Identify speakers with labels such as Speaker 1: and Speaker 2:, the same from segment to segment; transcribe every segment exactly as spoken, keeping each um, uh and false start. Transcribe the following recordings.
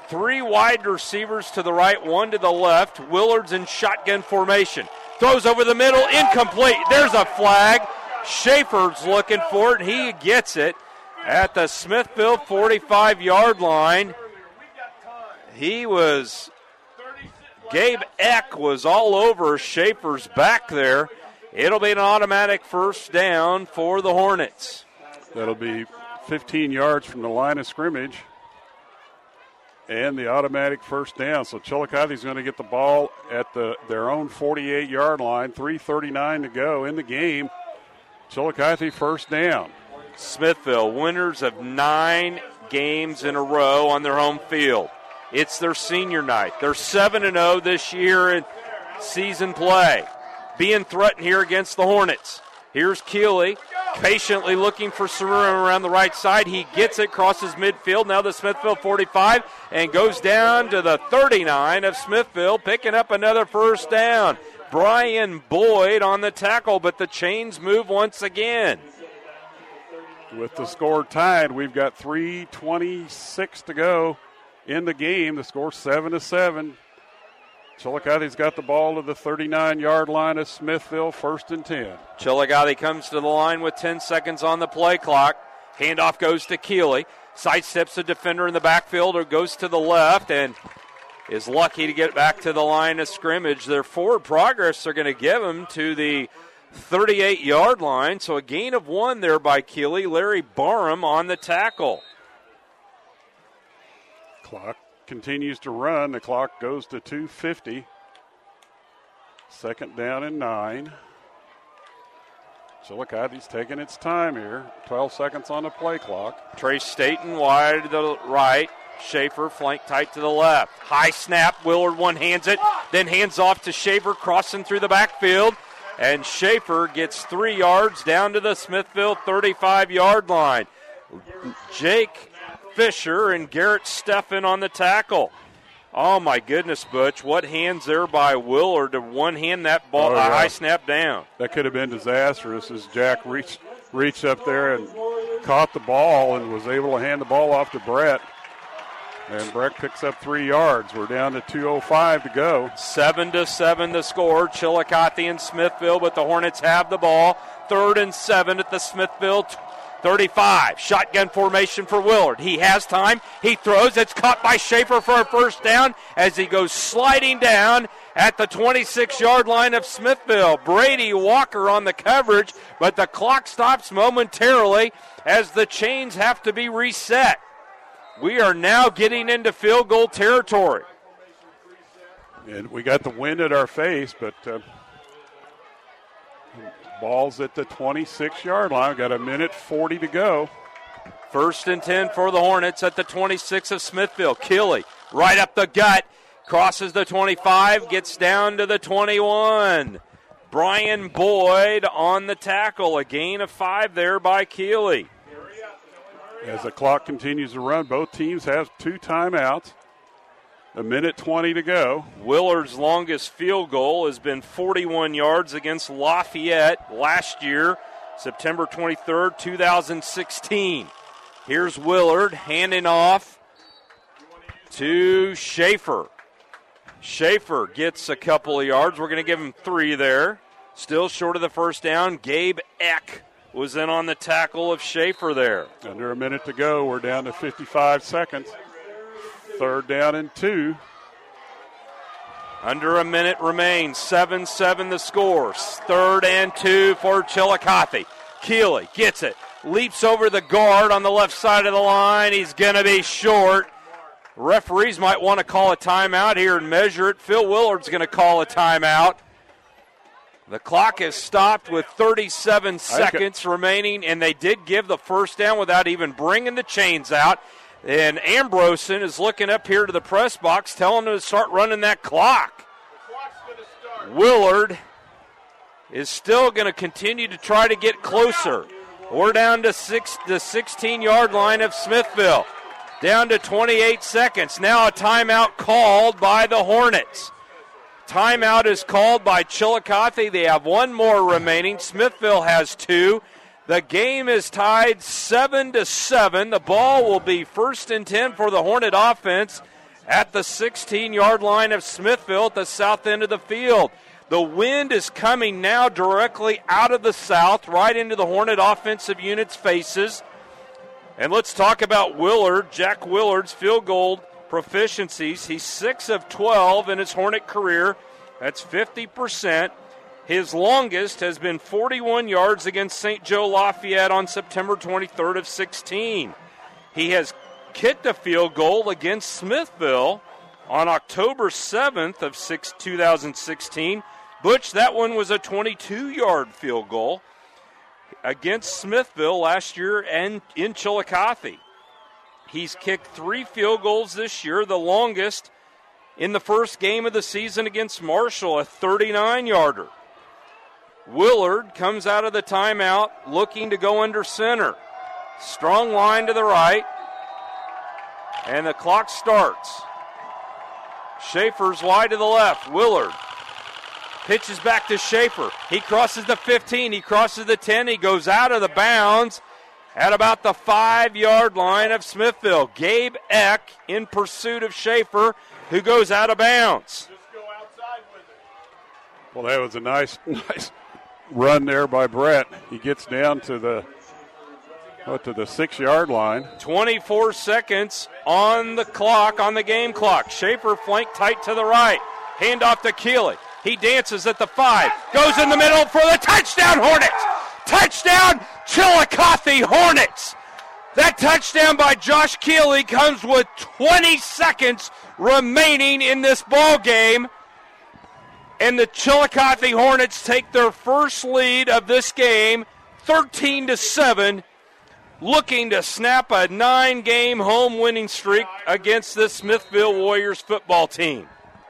Speaker 1: Three wide receivers to the right, one to the left. Willard's in shotgun formation. Throws over the middle, incomplete. There's a flag. Schaefer's looking for it, and he gets it at the Smithville forty-five-yard line. He was, Gabe Eck was all over Schaefer's back there. It'll be an automatic first down for the Hornets.
Speaker 2: That'll be fifteen yards from the line of scrimmage. And the automatic first down. So Chillicothe's going to get the ball at the their own forty-eight-yard line. three thirty-nine to go in the game. Chillicothe first down.
Speaker 1: Smithville, winners of nine games in a row on their home field. It's their senior night. They're seven and oh this year in season play. Being threatened here against the Hornets. Here's Keeley, patiently looking for Saruram around the right side. He gets it, crosses midfield, now the Smithville forty-five, and goes down to the thirty-nine of Smithville, picking up another first down. Brian Boyd on the tackle, but the chains move once again.
Speaker 2: With the score tied, we've got three twenty-six to go in the game. The score seven to seven. Chillicothe's got the ball to the thirty-nine-yard line of Smithville, first and ten.
Speaker 1: Chillicothe comes to the line with ten seconds on the play clock. Handoff goes to Keeley. Sidesteps a defender in the backfield or goes to the left and is lucky to get back to the line of scrimmage. Their forward progress they're going to give him to the thirty-eight-yard line. So a gain of one there by Keeley. Larry Barham on the tackle.
Speaker 2: Clock continues to run. The clock goes to two fifty. Second down and nine. Chillicothe's taking its time here. twelve seconds on the play clock.
Speaker 1: Trace Staten wide to the right. Schaefer flank tight to the left. High snap. Willard one hands it. Then hands off to Schaefer crossing through the backfield. And Schaefer gets three yards down to the Smithville thirty-five-yard line. Jake Fisher and Garrett Steffen on the tackle. Oh, my goodness, Butch. What hands there by Willard to one-hand that ball, oh, yeah. a high snap down.
Speaker 2: That could have been disastrous as Jack reached, reached up there and caught the ball and was able to hand the ball off to Brett. And Brett picks up three yards. We're down to two oh five to go.
Speaker 1: Seven to seven to score. Chillicothe and Smithville, but the Hornets have the ball. Third and seven at the Smithville thirty-five. Shotgun formation for Willard. He has time. He throws. It's caught by Schaefer for a first down as he goes sliding down at the twenty-six-yard line of Smithville. Brady Walker on the coverage, but the clock stops momentarily as the chains have to be reset. We are now getting into field goal territory.
Speaker 2: And we got the wind at our face, but uh, ball's at the twenty-six-yard line. We've got a minute forty to go.
Speaker 1: First and ten for the Hornets at the twenty-six of Smithville. Keeley right up the gut, crosses the twenty-five, gets down to the twenty-one. Brian Boyd on the tackle. A gain of five there by Keeley.
Speaker 2: As the clock continues to run, both teams have two timeouts. A minute twenty to go.
Speaker 1: Willard's longest field goal has been forty-one yards against Lafayette last year, September twenty-third, twenty sixteen. Here's Willard handing off to Schaefer. Schaefer gets a couple of yards. We're going to give him three there. Still short of the first down. Gabe Eck was in on the tackle of Schaefer there.
Speaker 2: Under a minute to go. We're down to fifty-five seconds. Third down and two.
Speaker 1: Under a minute remains. seven seven the score. Third and two for Chillicothe. Keeley gets it. Leaps over the guard on the left side of the line. He's going to be short. Referees might want to call a timeout here and measure it. Phil Willard's going to call a timeout. The clock is stopped with thirty-seven seconds remaining, and they did give the first down without even bringing the chains out. And Ambrosen is looking up here to the press box, telling them to start running that clock. Willard is still going to continue to try to get closer. We're down to six, the sixteen-yard line of Smithville. Down to twenty-eight seconds. Now a timeout called by the Hornets. Timeout is called by Chillicothe. They have one more remaining. Smithville has two. The game is tied seven to seven. The ball will be first and ten for the Hornet offense at the sixteen-yard line of Smithville at the south end of the field. The wind is coming now directly out of the south, right into the Hornet offensive unit's faces. And let's talk about Willard, Jack Willard's field goal proficiencies. He's six of twelve in his Hornet career. That's fifty percent. His longest has been forty-one yards against Saint Joe Lafayette on September twenty-third of sixteen. He has kicked a field goal against Smithville on October seventh of two thousand sixteen. Butch, that one was a twenty-two-yard field goal against Smithville last year and in Chillicothe. He's kicked three field goals this year, the longest in the first game of the season against Marshall, a thirty-nine-yarder. Willard comes out of the timeout looking to go under center. Strong line to the right, and the clock starts. Schaefer's wide to the left. Willard pitches back to Schaefer. He crosses the fifteen. He crosses the ten. He goes out of the bounds at about the five-yard line of Smithville. Gabe Eck in pursuit of Schaefer, who goes out of bounds.
Speaker 3: Just go outside with it.
Speaker 2: Well, that was a nice, nice run there by Brett. He gets down to the what, to the six-yard line.
Speaker 1: twenty-four seconds on the clock, on the game clock. Schaefer flanked tight to the right. Hand off to Keeley. He dances at the five. Goes in the middle for the touchdown, Hornets! Touchdown, Chillicothe Hornets! That touchdown by Josh Keeley comes with twenty seconds remaining in this ball game. And the Chillicothe Hornets take their first lead of this game, thirteen to seven, looking to snap a nine-game home winning streak against this Smithville Warriors football team.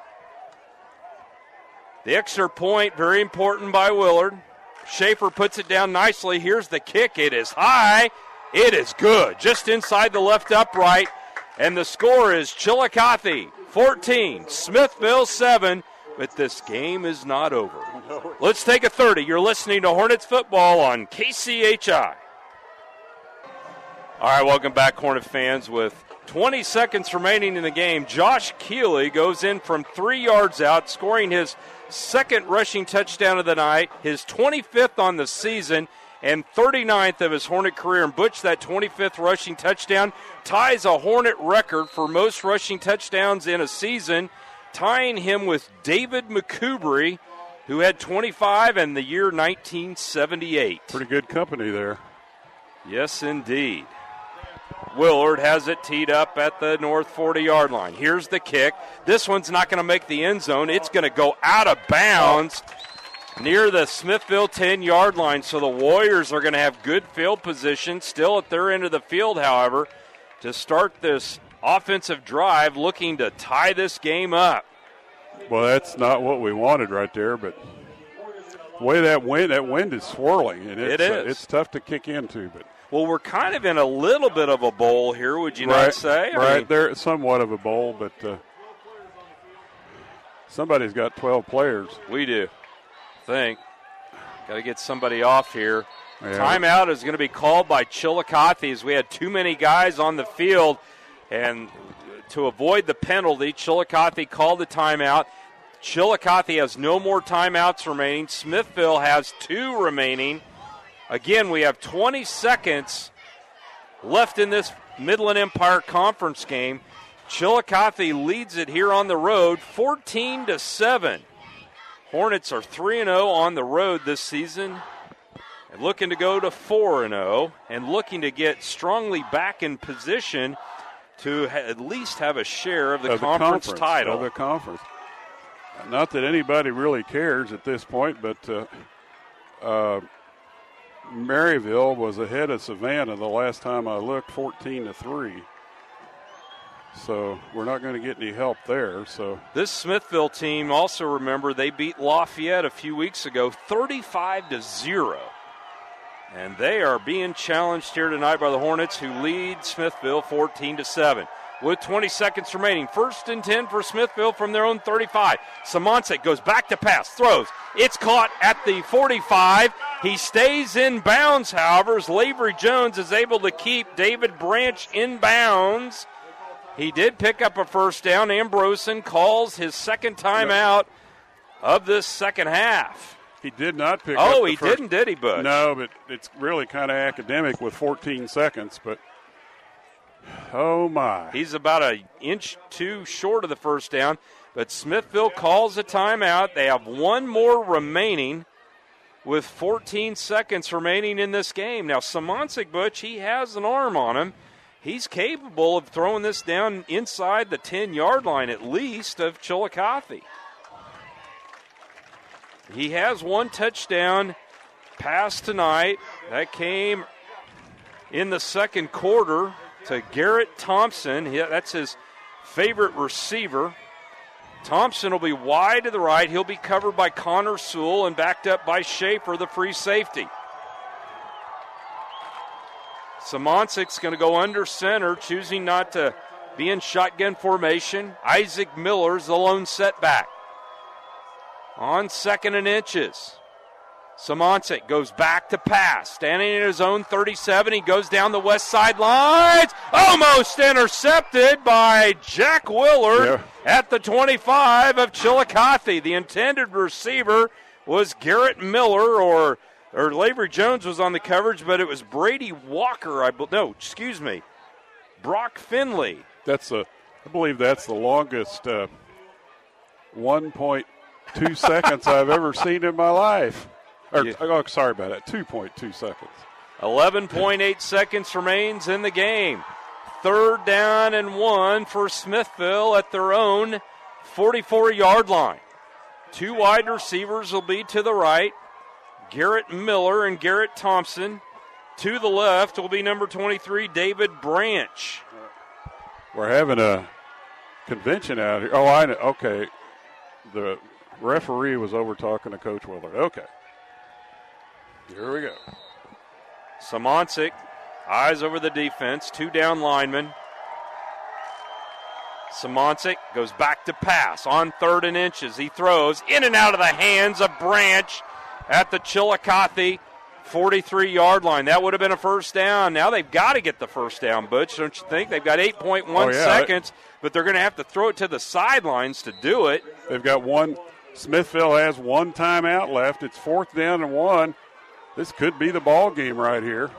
Speaker 1: The extra point, very important by Willard. Schaefer puts it down nicely. Here's the kick. It is high. It is good. Just inside the left upright. And the score is Chillicothe fourteen, Smithville seven. But this game is not over. Let's take a thirty. You're listening to Hornets football on K C H I. All right, welcome back, Hornet fans. With twenty seconds remaining in the game, Josh Keeley goes in from three yards out, scoring his second rushing touchdown of the night, his twenty-fifth on the season, and thirty-ninth of his Hornet career. And Butch, that twenty-fifth rushing touchdown ties a Hornet record for most rushing touchdowns in a season, tying him with David McCoubry, who had twenty-five in the year nineteen seventy-eight.
Speaker 2: Pretty good company there.
Speaker 1: Yes, indeed. Willard has it teed up at the north forty-yard line. Here's the kick. This one's not going to make the end zone. It's going to go out of bounds near the Smithville ten-yard line. So the Warriors are going to have good field position still at their end of the field, however, to start this offensive drive, looking to tie this game up.
Speaker 2: Well, that's not what we wanted right there, but the way that wind, that wind is swirling, and it's,
Speaker 1: it is.
Speaker 2: Uh, it's tough to kick into, but.
Speaker 1: Well, we're kind of in a little bit of a bowl here, would you
Speaker 2: right,
Speaker 1: not say? I
Speaker 2: right,
Speaker 1: mean,
Speaker 2: they're somewhat of a bowl, but uh, somebody's got twelve players.
Speaker 1: We do. I think. Got to get somebody off here.
Speaker 2: Yeah.
Speaker 1: Timeout is going to be called by Chillicothe as we had too many guys on the field. And to avoid the penalty, Chillicothe called the timeout. Chillicothe has no more timeouts remaining. Smithville has two remaining. Again, we have twenty seconds left in this Midland Empire Conference game. Chillicothe leads it here on the road, fourteen to seven. Hornets are three and oh on the road this season, and looking to go to four and oh, and looking to get strongly back in position to ha- at least have a share of the,
Speaker 2: of the
Speaker 1: conference,
Speaker 2: conference
Speaker 1: title.
Speaker 2: Of the conference. Not that anybody really cares at this point, but uh, uh, Maryville was ahead of Savannah the last time I looked, fourteen to three. So we're not going to get any help there. So
Speaker 1: this Smithville team, also remember, they beat Lafayette a few weeks ago, thirty-five to zero. And they are being challenged here tonight by the Hornets, who lead Smithville fourteen to seven. With twenty seconds remaining, first and ten for Smithville from their own thirty-five. Simonsic goes back to pass, throws. It's caught at the forty-five. He stays in bounds, however, as Lavery Jones is able to keep David Branch in bounds He did pick up a first down. Ambrosen calls his second timeout of this second half.
Speaker 2: He did not pick
Speaker 1: oh,
Speaker 2: up the
Speaker 1: he
Speaker 2: first.
Speaker 1: didn't, did he, Butch?
Speaker 2: No, but it's really kind of academic with fourteen seconds. But, oh, my.
Speaker 1: He's about an inch too short of the first down. But Smithville calls a timeout. They have one more remaining with fourteen seconds remaining in this game. Now, Simoncic, Butch, he has an arm on him. He's capable of throwing this down inside the ten-yard line at least of Chillicothe. He has one touchdown pass tonight. That came in the second quarter to Garrett Thompson. He, that's his favorite receiver. Thompson will be wide to the right. He'll be covered by Connor Sewell and backed up by Schaefer, the free safety. Simoncic's going to go under center, choosing not to be in shotgun formation. Isaac Miller's the lone setback. On second and inches. Simoncic goes back to pass. Standing in his own thirty-seven. He goes down the west side lines. Almost intercepted by Jack Willard yeah. at the twenty-five of Chillicothe. The intended receiver was Garrett Miller, or or Lavery Jones was on the coverage, but it was Brady Walker. I No, excuse me. Brock Finley.
Speaker 2: That's a, I believe that's the longest uh, one point two seconds I've ever seen in my life. Or, yeah. Oh, sorry about that. two point two seconds.
Speaker 1: eleven point eight seconds remains in the game. Third down and one for Smithville at their own forty-four-yard line. Two wide receivers will be to the right. Garrett Miller and Garrett Thompson. To the left will be number twenty-three, David Branch.
Speaker 2: We're having a convention out here. Oh, I know. Okay. The referee was over talking to Coach Willard. Okay. Here we go.
Speaker 1: Simoncic, eyes over the defense, two down linemen. Simoncic goes back to pass on third and inches. He throws in and out of the hands of Branch at the Chillicothe forty-three-yard line. That would have been a first down. Now they've got to get the first down, Butch, don't you think? They've got eight point one oh, yeah. seconds, but they're going to have to throw it to the sidelines to do it.
Speaker 2: They've got one. Smithville has one timeout left. It's fourth down and one. This could be the ball game right here.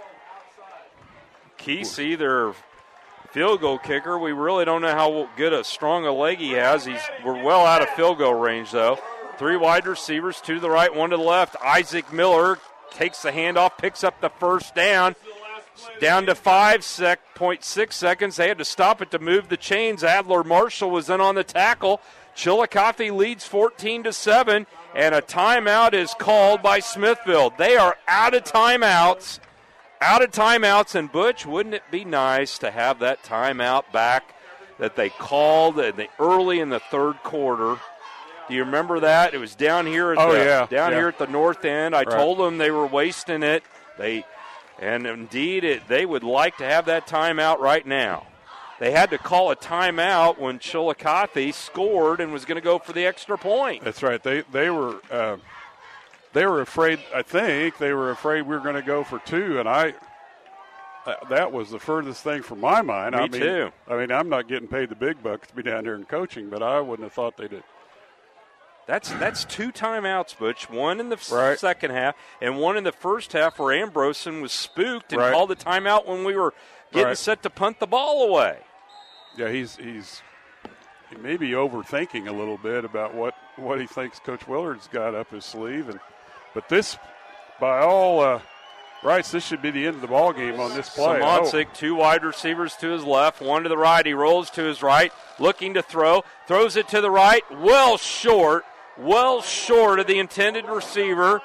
Speaker 1: Kesey, their field goal kicker. We really don't know how good a strong a leg he has. He's we're well out of field goal range, though. Three wide receivers, two to the right, one to the left. Isaac Miller takes the handoff, picks up the first down. Down to five point six seconds. They had to stop it to move the chains. Adler Marshall was in on the tackle. Chillicothe leads fourteen to seven, and a timeout is called by Smithville. They are out of timeouts. Out of timeouts, and Butch, wouldn't it be nice to have that timeout back that they called in the early in the third quarter? Do you remember that? It was down here at
Speaker 2: oh,
Speaker 1: the,
Speaker 2: yeah.
Speaker 1: down
Speaker 2: yeah.
Speaker 1: here at the north end. I
Speaker 2: right.
Speaker 1: told them they were wasting it. They, and indeed, it, they would like to have that timeout right now. They had to call a timeout when Chillicothe scored and was going to go for the extra point.
Speaker 2: That's right. They they were uh, they were afraid. I think they were afraid we were going to go for two, and I uh, that was the furthest thing from my mind.
Speaker 1: Me
Speaker 2: I mean,
Speaker 1: too.
Speaker 2: I mean, I'm not getting paid the big bucks to be down there and coaching, but I wouldn't have thought they did.
Speaker 1: That's that's two timeouts, Butch. One in the
Speaker 2: right.
Speaker 1: second half and one in the first half where Ambrosen was spooked and
Speaker 2: right.
Speaker 1: called the timeout when we were getting
Speaker 2: right.
Speaker 1: set to punt the ball away.
Speaker 2: Yeah, he's he's he may be overthinking a little bit about what, what he thinks Coach Willard's got up his sleeve, and but this, by all uh, rights, this should be the end of the ball game on this play.
Speaker 1: Simoncic,
Speaker 2: oh.
Speaker 1: two wide receivers to his left, one to the right. He rolls to his right, looking to throw, throws it to the right, well short, well short of the intended receiver.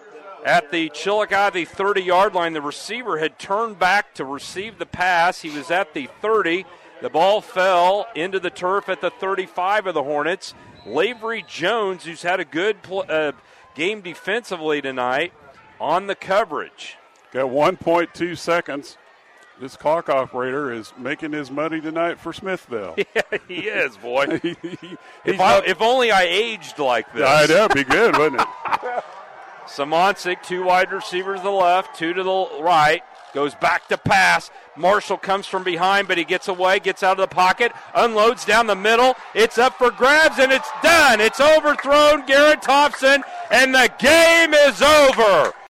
Speaker 1: At the Chillicothe thirty-yard line, the receiver had turned back to receive the pass. He was at the thirty. The ball fell into the turf at the thirty-five of the Hornets. Lavery Jones, who's had a good pl- uh, game defensively tonight, on the coverage.
Speaker 2: Got one point two seconds. This clock operator is making his money tonight for Smithville.
Speaker 1: Yeah, he is, boy.
Speaker 2: he, he,
Speaker 1: if, I, if only I aged like this.
Speaker 2: I know, it'd be good, wouldn't it?
Speaker 1: Simoncic, two wide receivers to the left, two to the right. Goes back to pass. Marshall comes from behind, but he gets away, gets out of the pocket, unloads down the middle. It's up for grabs, and it's done. It's overthrown, Garrett Thompson, and the game is over.